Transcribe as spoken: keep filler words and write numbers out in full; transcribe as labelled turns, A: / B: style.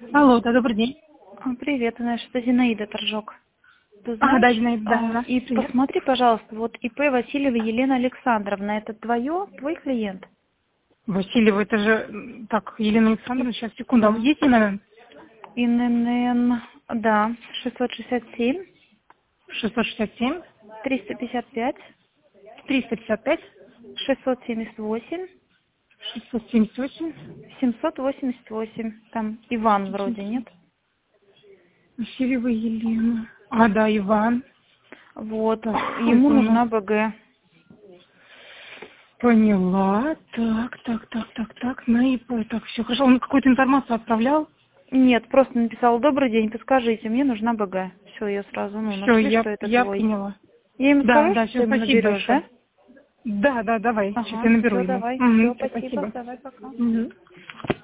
A: Алло, да, добрый день.
B: А, Привет, знаешь, это Зинаида Торжок. Ты
A: А, да,
B: знаешь,
A: Зинаида, да,
B: а,
A: да,
B: и
A: привет.
B: посмотри, пожалуйста, вот ИП Васильева Елена Александровна, это твое, твой клиент?
A: Васильева, это же, м, так, Елена Александровна, сейчас, секунду, а
B: Да.
A: есть ИНН?
B: ИНН, да, шестьсот шестьдесят семь,
A: шестьсот шестьдесят семь,
B: триста пятьдесят пять,
A: триста пятьдесят пять,
B: шестьсот семьдесят восемь,
A: шестьсот семьдесят восемь,
B: семьсот восемьдесят восемь. Там Иван вроде, нет?
A: семьсот. Васильева Елена. А, да, Иван.
B: Вот,
A: Так,
B: ему
A: это у нас.
B: нужна БГ.
A: Поняла. Так, так, так, так, так, на ИП. Так, все хорошо. Он какую-то информацию отправлял?
B: Нет, просто написал: добрый день, подскажите, мне нужна БГ. Все, я сразу, ну,
A: Все,
B: нашли,
A: я,
B: что это
A: я
B: твой.
A: поняла.
B: Я ему
A: Да,
B: скажу,
A: да,
B: что ты
A: все,
B: ему
A: спасибо
B: наберешь, да?
A: большое. Да, да, давай. Сейчас
B: Ага,
A: я наберу
B: все,
A: ему.
B: давай,
A: Угу,
B: все,
A: всё,
B: спасибо,
A: спасибо.
B: давай, пока.
A: Мгм.